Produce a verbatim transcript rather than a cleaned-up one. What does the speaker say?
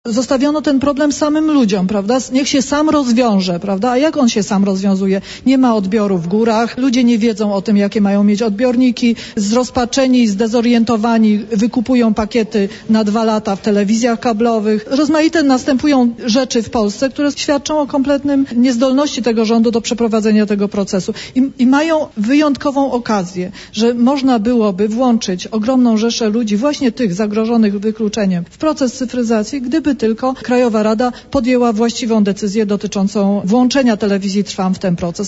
Zostawiono ten problem samym ludziom, prawda? Niech się sam rozwiąże, prawda? A jak on się sam rozwiązuje? Nie ma odbioru w górach, ludzie nie wiedzą o tym, jakie mają mieć odbiorniki, zrozpaczeni, zdezorientowani wykupują pakiety na dwa lata w telewizjach kablowych. Rozmaite następują rzeczy w Polsce, które świadczą o kompletnym niezdolności tego rządu do przeprowadzenia tego procesu. I, i mają wyjątkową okazję, że można byłoby włączyć ogromną rzeszę ludzi, właśnie tych zagrożonych wykluczeniem, w proces cyfryzacji, gdyby tylko Krajowa Rada podjęła właściwą decyzję dotyczącą włączenia Telewizji Trwam w ten proces.